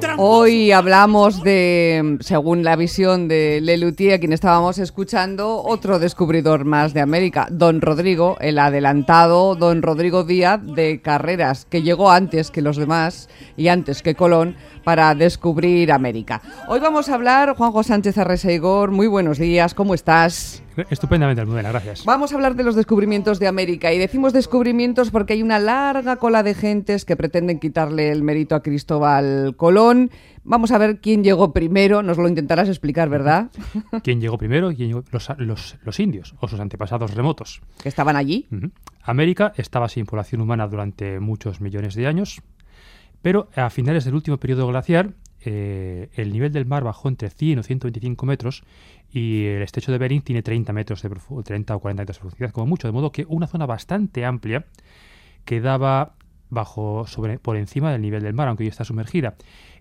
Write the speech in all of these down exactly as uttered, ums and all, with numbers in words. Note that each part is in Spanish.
Hoy hablamos de, según la visión de Lelutier, a quien estábamos escuchando, otro descubridor más de América, don Rodrigo, el adelantado don Rodrigo Díaz de Carreras, que llegó antes que los demás y antes que Colón para descubrir América. Hoy vamos a hablar, Juanjo Sánchez Arresa-Igor, muy buenos días, ¿cómo estás? Estupendamente, Almudena, gracias. Vamos a hablar de los descubrimientos de América, y decimos descubrimientos porque hay una larga cola de gentes que pretenden quitarle el mérito a Cristóbal Colón. Vamos a ver quién llegó primero, nos lo intentarás explicar, ¿verdad? ¿Quién llegó primero? ¿Quién llegó? Los, los, los indios, o sus antepasados remotos. ¿Que estaban allí? Uh-huh. América estaba sin población humana durante muchos millones de años, pero a finales del último periodo glaciar, eh, el nivel del mar bajó entre cien o ciento veinticinco metros y el estrecho de Bering tiene treinta metros de profu- treinta o cuarenta metros de profundidad, como mucho, de modo que una zona bastante amplia quedaba bajo, sobre, por encima del nivel del mar, aunque hoy está sumergida.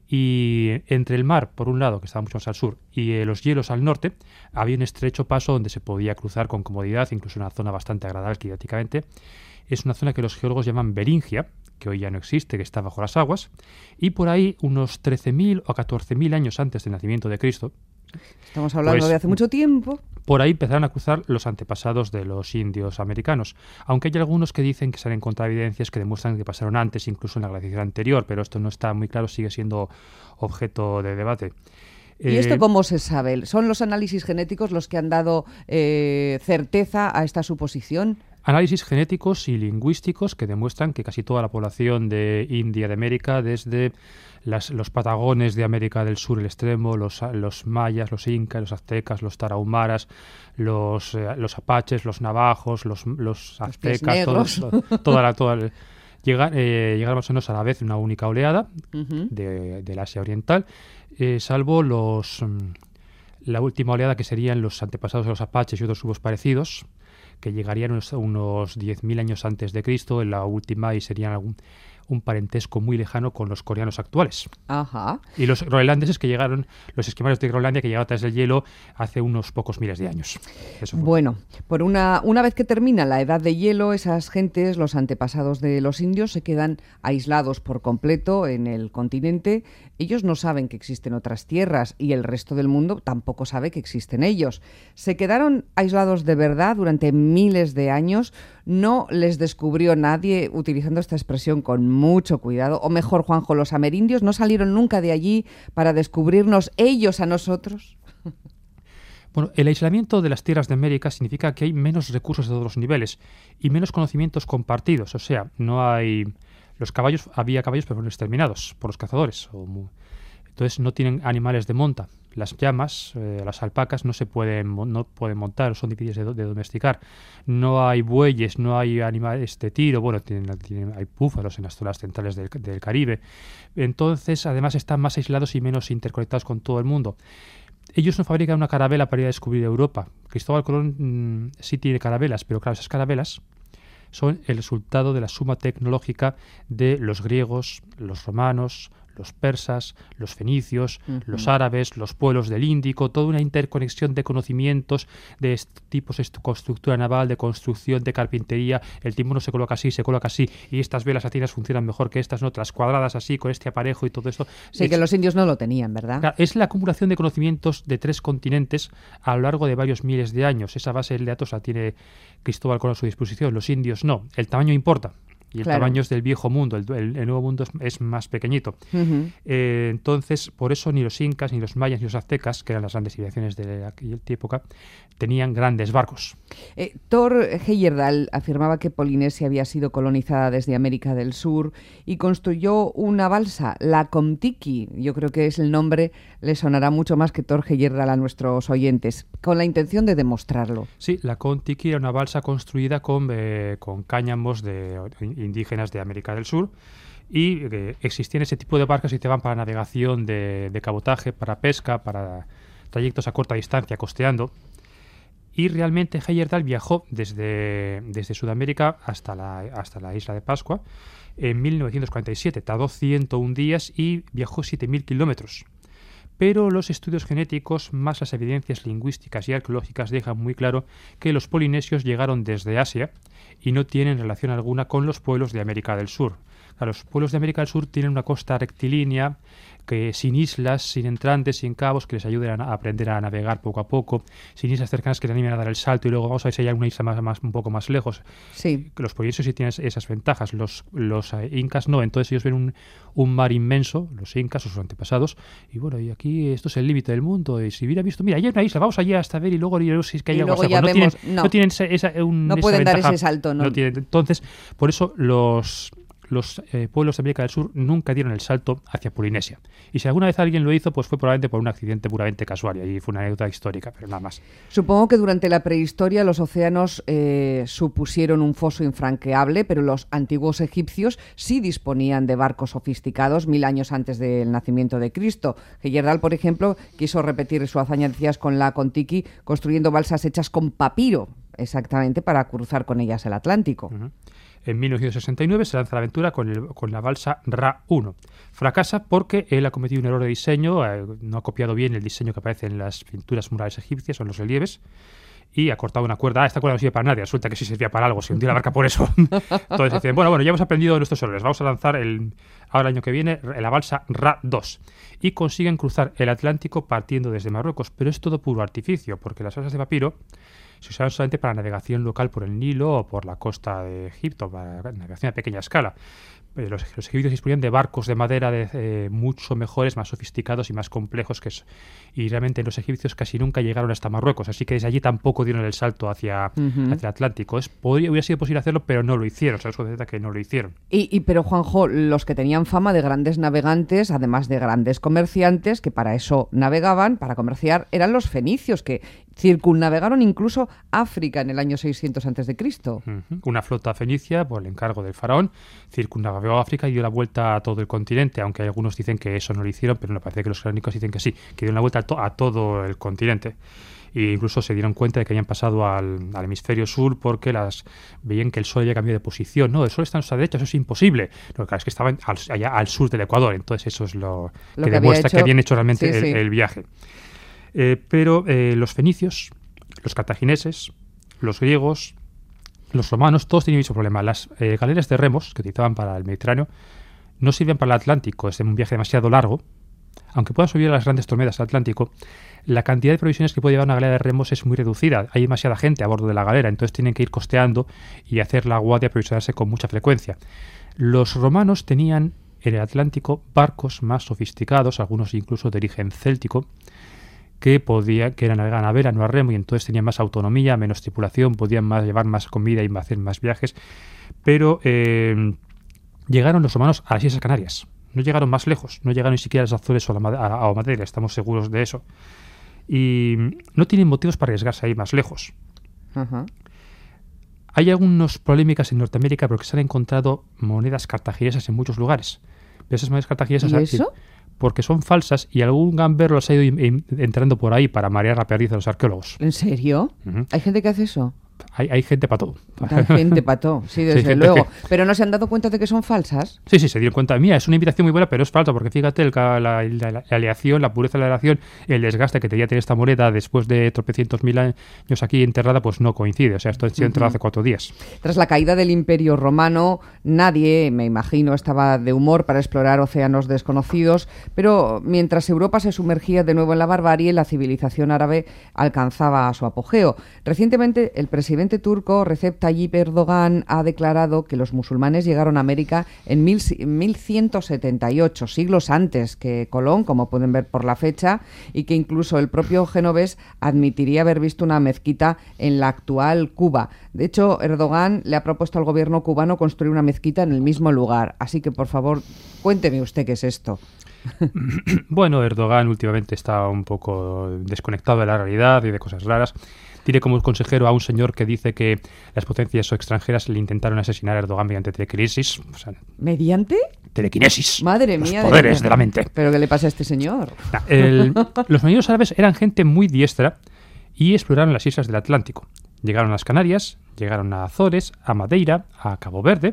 Y entre el mar, por un lado, que estaba mucho más al sur, y eh, los hielos al norte, había un estrecho paso donde se podía cruzar con comodidad, incluso una zona bastante agradable climáticamente. Es una zona que los geólogos llaman Beringia, que hoy ya no existe, que está bajo las aguas, y por ahí, unos trece mil o catorce mil años antes del nacimiento de Cristo, estamos hablando pues, de hace mucho tiempo, por ahí empezaron a cruzar los antepasados de los indios americanos, aunque hay algunos que dicen que se han encontrado evidencias que demuestran que pasaron antes, incluso en la glaciación anterior, pero esto no está muy claro, sigue siendo objeto de debate. ¿Y eh, esto cómo se sabe? ¿Son los análisis genéticos los que han dado eh, certeza a esta suposición? Análisis genéticos y lingüísticos que demuestran que casi toda la población de India, de América, desde las, los patagones de América del Sur, el extremo, los, los mayas, los incas, los aztecas, los tarahumaras, los, eh, los apaches, los navajos, los, los aztecas, todos, toda, toda la... Toda la Llegar, eh, llegar más o menos a la vez una única oleada uh-huh. de, del Asia Oriental, eh, salvo los la última oleada que serían los antepasados de los apaches y otros grupos parecidos, que llegarían unos, unos diez mil años antes de Cristo, en la última, y serían algún, un parentesco muy lejano con los coreanos actuales. Ajá. Y los groenlandeses que llegaron, los esquimales de Groenlandia que llegaron a través del hielo hace unos pocos miles de años. Eso bueno, por una, una vez que termina la edad de hielo, esas gentes, los antepasados de los indios, se quedan aislados por completo en el continente. Ellos no saben que existen otras tierras y el resto del mundo tampoco sabe que existen ellos. Se quedaron aislados de verdad durante miles de años. No les descubrió nadie, utilizando esta expresión con mucho cuidado, o mejor, Juanjo, los amerindios no salieron nunca de allí para descubrirnos ellos a nosotros. Bueno, el aislamiento de las tierras de América significa que hay menos recursos de todos los niveles y menos conocimientos compartidos, o sea, no hay... Los caballos, había caballos pero fueron exterminados por los cazadores, o muy... entonces no tienen animales de monta. Las llamas, eh, las alpacas no se pueden no pueden montar, son difíciles de, de domesticar. No hay bueyes, no hay animales de tiro, bueno, tienen, tienen, hay búfalos en las zonas centrales del, del Caribe. Entonces, además, están más aislados y menos interconectados con todo el mundo. Ellos no fabrican una carabela para ir a descubrir Europa. Cristóbal Colón mmm, sí tiene carabelas, pero claro, esas carabelas son el resultado de la suma tecnológica de los griegos, los romanos, los persas, los fenicios, uh-huh. los árabes, los pueblos del Índico, toda una interconexión de conocimientos de est- tipos de constructura naval, de construcción, de carpintería. El timón no se coloca así, se coloca así, y estas velas latinas funcionan mejor que estas, no, las cuadradas así, con este aparejo y todo esto. Sí, es, que los indios no lo tenían, ¿verdad? Claro, es la acumulación de conocimientos de tres continentes a lo largo de varios miles de años. Esa base de datos la tiene Cristóbal Colón a su disposición, los indios no. El tamaño importa. Y el claro. tamaño es del viejo mundo, el, el, el nuevo mundo es, es más pequeñito. Uh-huh. Eh, entonces, por eso ni los incas, ni los mayas, ni los aztecas, que eran las grandes civilizaciones de aquella época, tenían grandes barcos. Eh, Thor Heyerdahl afirmaba que Polinesia había sido colonizada desde América del Sur y construyó una balsa, la Kon-Tiki. Yo creo que es el nombre, le sonará mucho más que Thor Heyerdahl a nuestros oyentes, con la intención de demostrarlo. Sí, la Kon-Tiki era una balsa construida con, eh, con cáñamos de indígenas de América del Sur, y eh, existían ese tipo de barcas y te van para navegación de, de cabotaje, para pesca, para trayectos a corta distancia costeando. Y realmente Heyerdahl viajó desde, desde Sudamérica hasta la, hasta la isla de Pascua en mil novecientos cuarenta y siete. Tardó ciento un días y viajó siete mil kilómetros. Pero los estudios genéticos, más las evidencias lingüísticas y arqueológicas, dejan muy claro que los polinesios llegaron desde Asia y no tienen relación alguna con los pueblos de América del Sur. Los pueblos de América del Sur tienen una costa rectilínea, que sin islas, sin entrantes, sin cabos, que les ayuden a aprender a navegar poco a poco, sin islas cercanas que les animen a dar el salto, y luego vamos a ver si hay alguna isla más, más un poco más lejos. Sí. Los polinesios sí tienen esas ventajas, los, los eh, incas no, entonces ellos ven un, un mar inmenso, los incas o sus antepasados, y bueno, y aquí esto es el límite del mundo, y si hubiera visto, mira, hay una isla, vamos allí hasta ver y luego si es que hay y agua. luego ya no, vemos, tienen, no. no tienen esa, esa, un, no esa pueden ventaja, dar ese salto, ¿no? no tienen. Entonces, por eso los... los eh, pueblos de América del Sur nunca dieron el salto hacia Polinesia. Y si alguna vez alguien lo hizo, pues fue probablemente por un accidente puramente casual, y ahí fue una anécdota histórica, pero nada más. Supongo que durante la prehistoria los océanos eh, supusieron un foso infranqueable, pero los antiguos egipcios sí disponían de barcos sofisticados mil años antes del nacimiento de Cristo. Heyerdahl, por ejemplo, quiso repetir su hazaña, decías, con la Kon-Tiki, construyendo balsas hechas con papiro, exactamente para cruzar con ellas el Atlántico. Uh-huh. En mil novecientos sesenta y nueve se lanza la aventura con, el, con la balsa Ra uno. Fracasa porque él ha cometido un error de diseño, eh, no ha copiado bien el diseño que aparece en las pinturas murales egipcias o en los relieves, y ha cortado una cuerda. Ah, esta cuerda no sirve para nadie, resulta que sí servía para algo, se hundió la barca por eso. Entonces dicen, bueno, bueno, ya hemos aprendido de nuestros errores, vamos a lanzar el, ahora el año que viene la balsa Ra dos. Y consiguen cruzar el Atlántico partiendo desde Marruecos, pero es todo puro artificio, porque las balsas de papiro se usaban solamente para navegación local por el Nilo o por la costa de Egipto, para navegación a pequeña escala. Los, los egipcios disponían de barcos de madera de, eh, mucho mejores, más sofisticados y más complejos que eso. Y realmente los egipcios casi nunca llegaron hasta Marruecos, así que desde allí tampoco dieron el salto hacia, uh-huh. hacia el Atlántico. Es, podría, hubiera sido posible hacerlo, pero no lo hicieron. Sabes que no lo hicieron. Y, y pero Juanjo, los que tenían fama de grandes navegantes, además de grandes comerciantes, que para eso navegaban, para comerciar, eran los fenicios, que circunnavegaron incluso África en el año seiscientos antes de Cristo. Uh-huh. Una flota fenicia, por el encargo del faraón, circunnavegó África y dio la vuelta a todo el continente, aunque algunos dicen que eso no lo hicieron, pero me parece que los crónicos dicen que sí, que dieron la vuelta a, to- a todo el continente. E incluso se dieron cuenta de que habían pasado al, al hemisferio sur porque las veían que el sol había cambiado de posición. No, el sol está a nuestra derecha, eso es imposible. Lo que claro, es que estaban al, allá al sur del Ecuador, entonces eso es lo, lo que, que demuestra hecho... que habían hecho realmente sí, el, sí. el viaje. Eh, pero eh, los fenicios, los cartagineses, los griegos, los romanos, todos tenían el mismo problema. Las eh, galeras de remos que utilizaban para el Mediterráneo no sirven para el Atlántico, es un viaje demasiado largo. Aunque puedan subir a las grandes tormentas del Atlántico, la cantidad de provisiones que puede llevar una galera de remos es muy reducida. Hay demasiada gente a bordo de la galera, entonces tienen que ir costeando y hacer la guardia, aprovisionarse con mucha frecuencia. Los romanos tenían en el Atlántico barcos más sofisticados, algunos incluso de origen céltico, que podía, que eran navegaban a vela, no a remo, y entonces tenían más autonomía, menos tripulación, podían más llevar más comida y hacer más viajes. Pero eh, llegaron los romanos a las Islas Canarias. No llegaron más lejos, no llegaron ni siquiera a las Azores o a, la, a, a Madeira, estamos seguros de eso. Y no tienen motivos para arriesgarse a ir más lejos. Uh-huh. Hay algunas polémicas en Norteamérica porque se han encontrado monedas cartaginesas en muchos lugares. Pero esas monedas cartaginesas... ¿Y eso? Porque son falsas y algún gamberro las ha ido in, in, entrando por ahí para marear la perdiz de los arqueólogos. ¿En serio? Uh-huh. ¿Hay gente que hace eso? Hay, hay gente para todo. Hay gente para todo, sí, desde sí, luego. que... ¿Pero no se han dado cuenta de que son falsas? Sí, sí, se dieron cuenta. Mira, es una invitación muy buena, pero es falsa, porque fíjate, el, la, la, la, la aleación, la pureza de la aleación, el desgaste que tenía tener esta moneda después de tropecientos mil años aquí enterrada, pues no coincide. O sea, esto ha sido enterrado uh-huh. hace cuatro días. Tras la caída del Imperio Romano, nadie, me imagino, estaba de humor para explorar océanos desconocidos, pero mientras Europa se sumergía de nuevo en la barbarie, la civilización árabe alcanzaba su apogeo. Recientemente, el presidente turco Recep Tayyip Erdogan ha declarado que los musulmanes llegaron a América en mil ciento setenta y ocho, siglos antes que Colón, como pueden ver por la fecha, y que incluso el propio genovés admitiría haber visto una mezquita en la actual Cuba. De hecho, Erdogan le ha propuesto al gobierno cubano construir una mezquita en el mismo lugar. Así que, por favor, cuénteme usted qué es esto. Bueno, Erdogan últimamente está un poco desconectado de la realidad y de cosas raras. Tiene como consejero a un señor que dice que las potencias extranjeras le intentaron asesinar a Erdogan mediante telequinesis. O sea, ¿mediante? Telequinesis. Madre mía. Los poderes de, de la mente. ¿Pero qué le pasa a este señor? Nah, el, los marineros árabes eran gente muy diestra y exploraron las islas del Atlántico. Llegaron a las Canarias, llegaron a Azores, a Madeira, a Cabo Verde,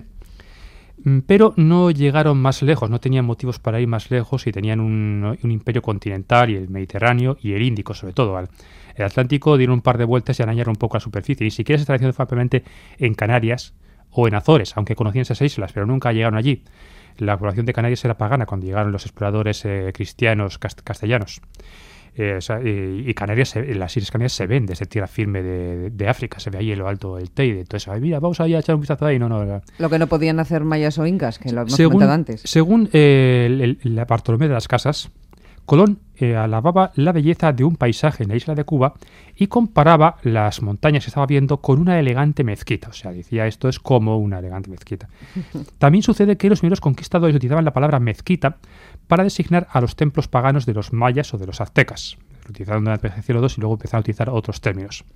pero no llegaron más lejos, no tenían motivos para ir más lejos y tenían un, un imperio continental y el Mediterráneo y el Índico sobre todo. Al, el Atlántico dieron un par de vueltas y arañaron un poco la superficie. Ni siquiera se están haciendo propiamente en Canarias o en Azores, aunque conocían esas islas, pero nunca llegaron allí. La población de Canarias era pagana cuando llegaron los exploradores eh, cristianos cast- castellanos. Eh, o sea, y, y Canarias, se, las Islas Canarias se ven desde tierra firme de, de, de África, se ve ahí en lo alto del Teide. Entonces, ay, mira, vamos allá a echar un vistazo ahí. No, no, no. Lo que no podían hacer mayas o incas, que lo hemos según, comentado antes. Según eh, el, el, la Bartolomé de las Casas, Colón eh, alababa la belleza de un paisaje en la isla de Cuba y comparaba las montañas que estaba viendo con una elegante mezquita. O sea, decía, esto es como una elegante mezquita. También sucede que los primeros conquistadores utilizaban la palabra mezquita para designar a los templos paganos de los mayas o de los aztecas. Lo utilizaron durante el siglo segundo y luego empezaron a utilizar otros términos.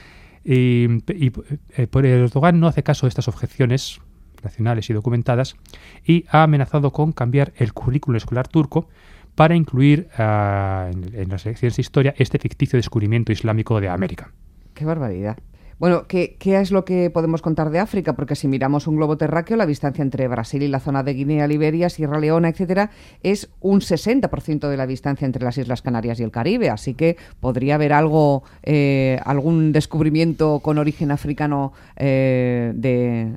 Y, y eh, por Erdogan no hace caso de estas objeciones nacionales y documentadas y ha amenazado con cambiar el currículum escolar turco para incluir uh, en, en las lecciones de historia este ficticio descubrimiento islámico de América. ¡Qué barbaridad! Bueno, ¿qué, ¿qué es lo que podemos contar de África? Porque si miramos un globo terráqueo, la distancia entre Brasil y la zona de Guinea, Liberia, Sierra Leona, etcétera, es un sesenta por ciento de la distancia entre las Islas Canarias y el Caribe. Así que podría haber algo, eh, algún descubrimiento con origen africano eh, de,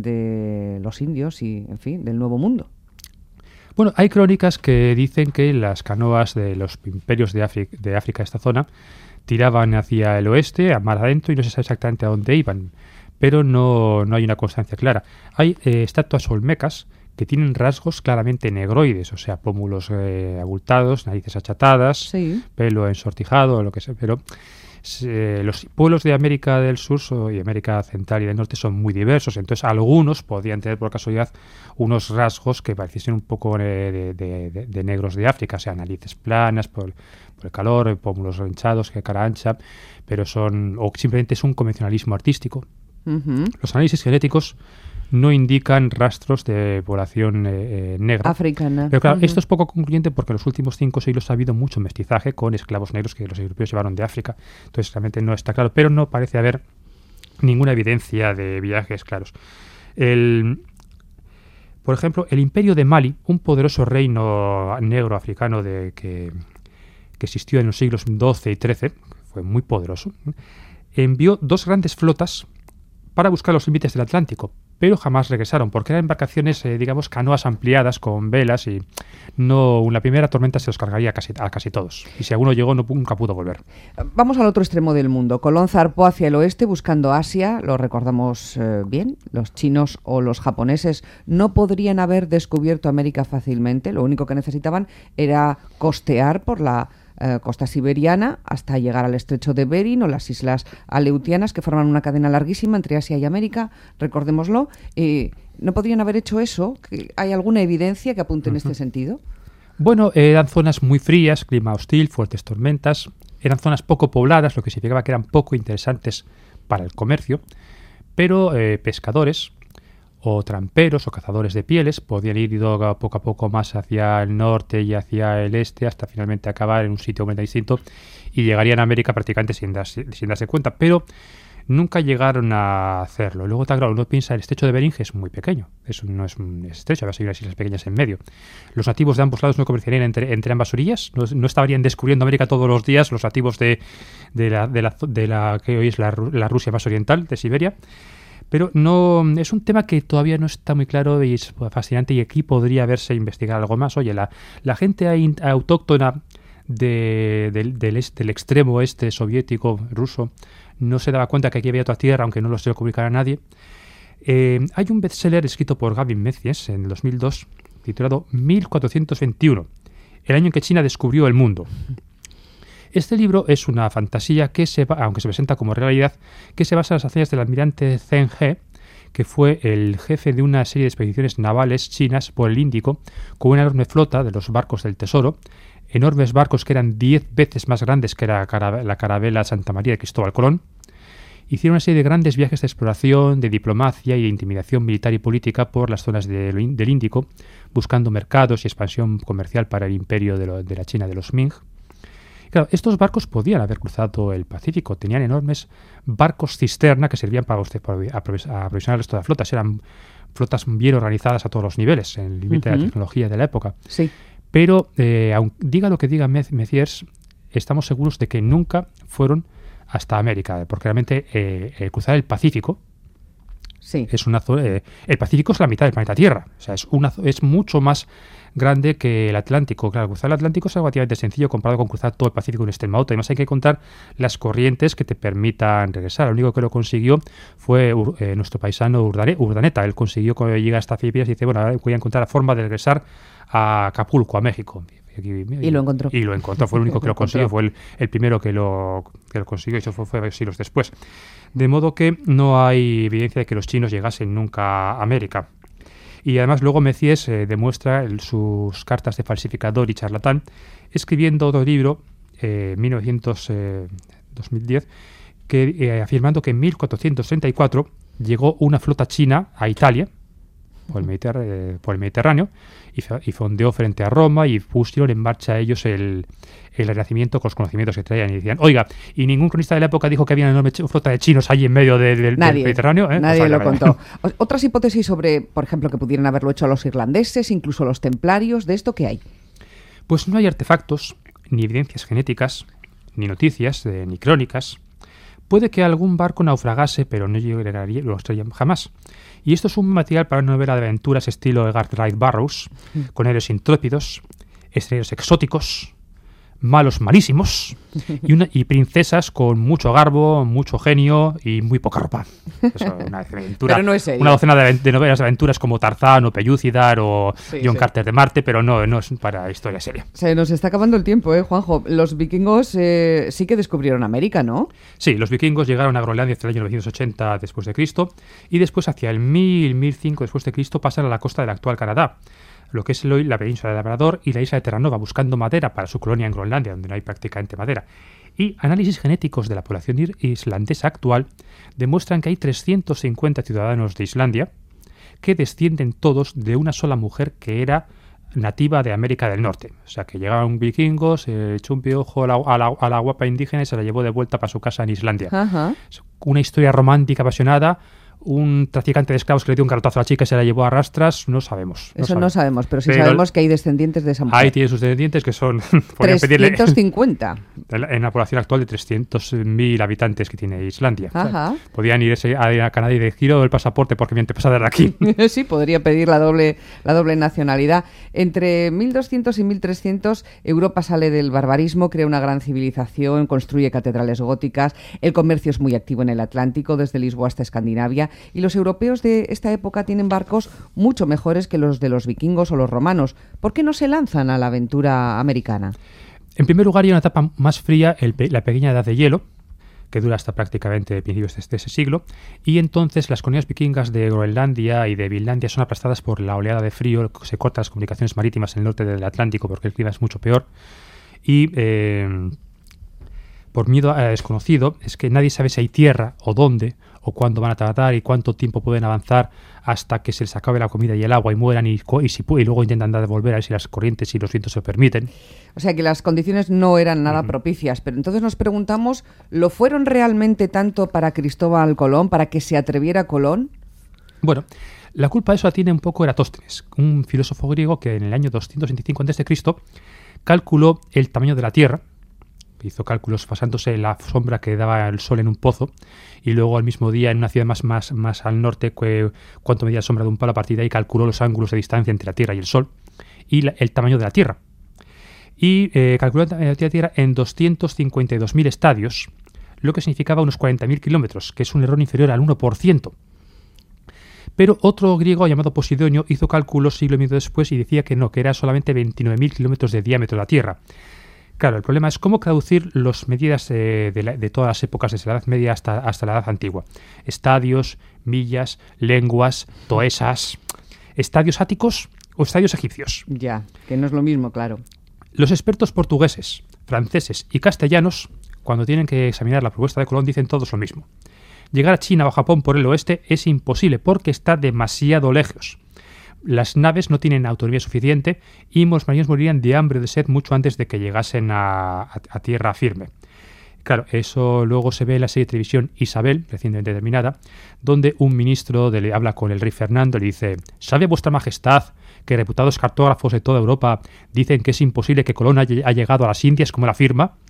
de los indios y, en fin, del Nuevo Mundo. Bueno, hay crónicas que dicen que las canoas de los imperios de África, de África, esta zona, tiraban hacia el oeste, a mar adentro, y no se sabe exactamente a dónde iban, pero no, no hay una constancia clara. Hay eh, estatuas olmecas que tienen rasgos claramente negroides, o sea, pómulos eh, abultados, narices achatadas, sí. Pelo ensortijado, lo que sea, pero eh, los pueblos de América del Sur y América Central y del Norte son muy diversos, entonces algunos podrían tener por casualidad unos rasgos que pareciesen un poco de, de, de, de negros de África, o sea, narices planas por, por el calor, pómulos hinchados, cara ancha, pero son, o simplemente es un convencionalismo artístico. Uh-huh. Los análisis genéticos no indican rastros de población eh, negra. Africana. Pero claro, uh-huh. esto es poco concluyente porque en los últimos cinco siglos ha habido mucho mestizaje con esclavos negros que los europeos llevaron de África. Entonces realmente no está claro, pero no parece haber ninguna evidencia de viajes claros. El, por ejemplo, el imperio de Mali, un poderoso reino negro africano de, que, que existió en los siglos doce y trece, fue muy poderoso, envió dos grandes flotas para buscar los límites del Atlántico, pero jamás regresaron, porque eran embarcaciones, eh, digamos, canoas ampliadas con velas y no la primera tormenta se los cargaría a casi, a casi todos. Y si alguno llegó, no, nunca pudo volver. Vamos al otro extremo del mundo. Colón zarpó hacia el oeste buscando Asia, lo recordamos eh, bien, los chinos o los japoneses no podrían haber descubierto América fácilmente, lo único que necesitaban era costear por la Eh, costa siberiana hasta llegar al estrecho de Bering o las islas Aleutianas, que forman una cadena larguísima entre Asia y América, recordémoslo. Eh, ¿No podrían haber hecho eso? ¿Hay alguna evidencia que apunte uh-huh. en este sentido? Bueno, eran zonas muy frías, clima hostil, fuertes tormentas, eran zonas poco pobladas, lo que significaba que eran poco interesantes para el comercio, pero eh, pescadores o tramperos o cazadores de pieles podían ir poco a poco más hacia el norte y hacia el este hasta finalmente acabar en un sitio muy distinto y llegarían a América prácticamente sin darse, sin darse cuenta, pero nunca llegaron a hacerlo. Luego, claro, uno piensa, el estrecho de Bering es muy pequeño, eso no es un estrecho, hay unas islas pequeñas en medio. Los nativos de ambos lados no comerciarían entre, entre ambas orillas, no, no estarían descubriendo América todos los días los nativos de, de, la, de, la, de la que hoy es la, la Rusia más oriental, de Siberia. Pero no es un tema que todavía no está muy claro y es fascinante, y aquí podría haberse investigado algo más. Oye, la, la gente autóctona de, de, del, este, del extremo este soviético, ruso, no se daba cuenta que aquí había otra tierra, aunque no lo se lo comunicara a nadie. Eh, hay un bestseller escrito por Gavin Mezies en el dos mil dos, titulado mil cuatrocientos veintiuno, el año en que China descubrió el mundo. Este libro es una fantasía que se va, aunque se presenta como realidad, que se basa en las hazañas del almirante Zheng He, que fue el jefe de una serie de expediciones navales chinas por el Índico, con una enorme flota de los barcos del Tesoro, enormes barcos que eran diez veces más grandes que la, cara, la carabela Santa María de Cristóbal Colón. Hicieron una serie de grandes viajes de exploración, de diplomacia y de intimidación militar y política por las zonas de, del Índico, buscando mercados y expansión comercial para el imperio de, lo, de la China de los Ming. Claro, estos barcos podían haber cruzado el Pacífico, tenían enormes barcos cisterna que servían para, usted, para aprovisionar el resto de las flotas. Eran flotas bien organizadas a todos los niveles, en el límite uh-huh. de la tecnología de la época. Sí. Pero, eh, aun, diga lo que diga Meziers, estamos seguros de que nunca fueron hasta América, porque realmente eh, eh, cruzar el Pacífico Sí. Es una zona, eh, el Pacífico es la mitad del planeta Tierra. O sea, es, una, es mucho más grande que el Atlántico. Claro, cruzar el Atlántico es relativamente sencillo comparado con cruzar todo el Pacífico en extremo auto. Además hay que contar las corrientes que te permitan regresar. El único que lo consiguió fue eh, nuestro paisano Urdane, Urdaneta. Él consiguió cuando llega hasta Filipinas y dice, bueno, ahora voy a encontrar la forma de regresar a Acapulco, a México. Y, y lo encontró. Y lo encontró, fue el único que lo consiguió, fue el, el primero que lo, que lo consiguió, y eso fue, fue siglos después. De modo que no hay evidencia de que los chinos llegasen nunca a América. Y además luego Messies eh, demuestra el, sus cartas de falsificador y charlatán, escribiendo otro libro, eh, mil novecientos, eh, dos mil diez, que, eh, afirmando que en mil cuatrocientos treinta y cuatro llegó una flota china a Italia, por el, Mediter eh, por el Mediterráneo, y, y fondeó frente a Roma y pusieron en marcha ellos el, el renacimiento con los conocimientos que traían. Y decían, oiga, y ningún cronista de la época dijo que había una enorme flota de chinos ahí en medio de, de, nadie, del Mediterráneo. ¿eh? Nadie o sea, lo contó. Otras hipótesis sobre, por ejemplo, que pudieran haberlo hecho los irlandeses, incluso los templarios, ¿de esto qué hay? Pues no hay artefactos, ni evidencias genéticas, ni noticias, eh, ni crónicas. Puede que algún barco naufragase, pero no llegaría los traían jamás. Y esto es un material para una novela de aventuras estilo Edgar Rice Burroughs, mm. con héroes intrépidos, escenarios exóticos, malos malísimos, y, una, y princesas con mucho garbo, mucho genio y muy poca ropa. Eso, una aventura, pero no es serio. Una docena de, de novelas de aventuras como Tarzán o Pellucidar o sí, John sí. Carter de Marte, pero no, no es para historia seria. Se nos está acabando el tiempo, ¿eh, Juanjo? Los vikingos eh, sí que descubrieron América, ¿no? Sí, los vikingos llegaron a Groenlandia hacia el año novecientos ochenta después de Cristo y después hacia el mil, mil cinco después de Cristo pasan a la costa del actual Canadá, lo que es hoy la península de Labrador y la isla de Terranova, buscando madera para su colonia en Groenlandia, donde no hay prácticamente madera. Y análisis genéticos de la población islandesa actual demuestran que hay trescientos cincuenta ciudadanos de Islandia que descienden todos de una sola mujer que era nativa de América del Norte. O sea, que llegaron vikingos, se echó un piojo a la, a, la, a la guapa indígena y se la llevó de vuelta para su casa en Islandia. Ajá. Una historia romántica apasionada. Un traficante de esclavos que le dio un carotazo a la chica y se la llevó a rastras, no sabemos. No Eso sabemos. no sabemos, pero sí pero sabemos que hay descendientes de esa mujer. Ahí tiene sus descendientes que son... trescientos cincuenta. En la población actual de trescientos mil habitantes que tiene Islandia. Ajá. O sea, podían irse a, a Canadá y de giro el pasaporte porque mi antepasada era aquí. Sí, podría pedir la doble, la doble nacionalidad. Entre mil doscientos y mil trescientos, Europa sale del barbarismo, crea una gran civilización, construye catedrales góticas, el comercio es muy activo en el Atlántico, desde Lisboa hasta Escandinavia, y los europeos de esta época tienen barcos mucho mejores que los de los vikingos o los romanos. ¿Por qué no se lanzan a la aventura americana? En primer lugar, hay una etapa más fría, el, la pequeña edad de hielo, que dura hasta prácticamente principios de ese siglo, y entonces las colonias vikingas de Groenlandia y de Finlandia son aplastadas por la oleada de frío, se cortan las comunicaciones marítimas en el norte del Atlántico porque el clima es mucho peor, y eh, por miedo a desconocido, es que nadie sabe si hay tierra o dónde, o cuándo van a tardar y cuánto tiempo pueden avanzar hasta que se les acabe la comida y el agua y mueran y, y, si, y luego intentan dar de volver a ver si las corrientes y los vientos se lo permiten. O sea que las condiciones no eran nada uh-huh. propicias, pero entonces nos preguntamos, ¿lo fueron realmente tanto para Cristóbal Colón, para que se atreviera Colón? Bueno, la culpa de eso la tiene un poco Eratóstenes, un filósofo griego que en el año doscientos veinticinco antes de Cristo calculó el tamaño de la Tierra. Hizo cálculos basándose en la sombra que daba el sol en un pozo y luego al mismo día en una ciudad más, más, más al norte que, cuánto medía la sombra de un palo. A partir de ahí calculó los ángulos de distancia entre la Tierra y el Sol y la, el tamaño de la Tierra. Y eh, calculó el tamaño de la Tierra en doscientos cincuenta y dos mil estadios, lo que significaba unos cuarenta mil kilómetros, que es un error inferior al uno por ciento. Pero otro griego llamado Posidonio hizo cálculos siglo y medio después y decía que no, que era solamente veintinueve mil kilómetros de diámetro de la Tierra. Claro, el problema es cómo traducir las medidas eh, de, la, de todas las épocas, desde la Edad Media hasta, hasta la Edad Antigua. Estadios, millas, lenguas, toesas, estadios áticos o estadios egipcios. Ya, que no es lo mismo, claro. Los expertos portugueses, franceses y castellanos, cuando tienen que examinar la propuesta de Colón, dicen todos lo mismo. Llegar a China o a Japón por el oeste es imposible porque está demasiado lejos. Las naves no tienen autonomía suficiente y los marineros morirían de hambre o de sed mucho antes de que llegasen a, a, a tierra firme. Claro, eso luego se ve en la serie de televisión Isabel, recientemente terminada, donde un ministro de, le habla con el rey Fernando y le dice: ¿sabe vuestra majestad que reputados cartógrafos de toda Europa dicen que es imposible que Colón haya, haya llegado a las Indias como la afirma?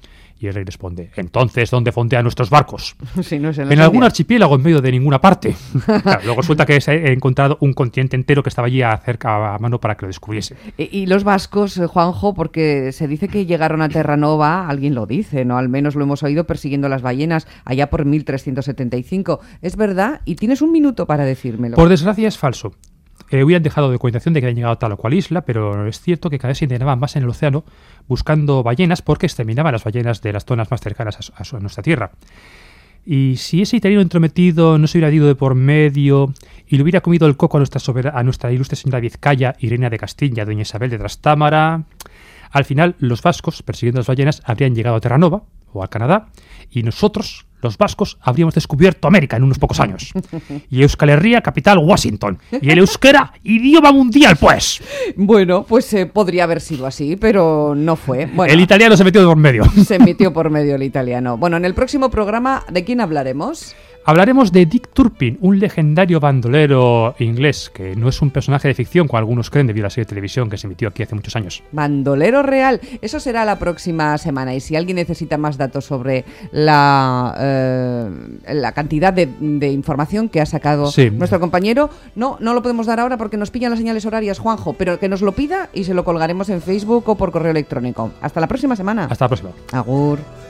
Y el rey responde: entonces, ¿dónde fondean nuestros barcos? Sí, no es en en algún archipiélago en medio de ninguna parte. Claro, luego resulta que se ha encontrado un continente entero que estaba allí cerca a mano para que lo descubriese. Y, y los vascos, Juanjo, porque se dice que llegaron a Terranova, alguien lo dice, ¿no? Al menos lo hemos oído persiguiendo las ballenas allá por mil trescientos setenta y cinco. ¿Es verdad? Y tienes un minuto para decírmelo. Por desgracia es falso. Eh, hubieran dejado documentación de que habían llegado a tal o cual isla, pero es cierto que cada vez se internaban más en el océano buscando ballenas porque exterminaban las ballenas de las zonas más cercanas a, a, a nuestra tierra. Y si ese italiano entrometido no se hubiera ido de por medio y le hubiera comido el coco a nuestra, sobera, a nuestra ilustre señora Vizcaya y reina de Castilla, doña Isabel de Trastámara, al final los vascos, persiguiendo las ballenas, habrían llegado a Terranova o al Canadá y nosotros, los vascos, habríamos descubierto América en unos pocos años. Y Euskal Herria, capital, Washington. Y el euskera, idioma mundial, pues. Bueno, pues eh, podría haber sido así, pero no fue. Bueno, el italiano se metió de por medio. Se metió por medio el italiano. Bueno, en el próximo programa, ¿de quién hablaremos? Hablaremos de Dick Turpin, un legendario bandolero inglés, que no es un personaje de ficción, como algunos creen debido a la serie de televisión que se emitió aquí hace muchos años. Bandolero real. Eso será la próxima semana. Y si alguien necesita más datos sobre la, eh, la cantidad de, de información que ha sacado sí. nuestro compañero, no, no lo podemos dar ahora porque nos pillan las señales horarias, Juanjo, pero que nos lo pida y se lo colgaremos en Facebook o por correo electrónico. Hasta la próxima semana. Hasta la próxima. Agur.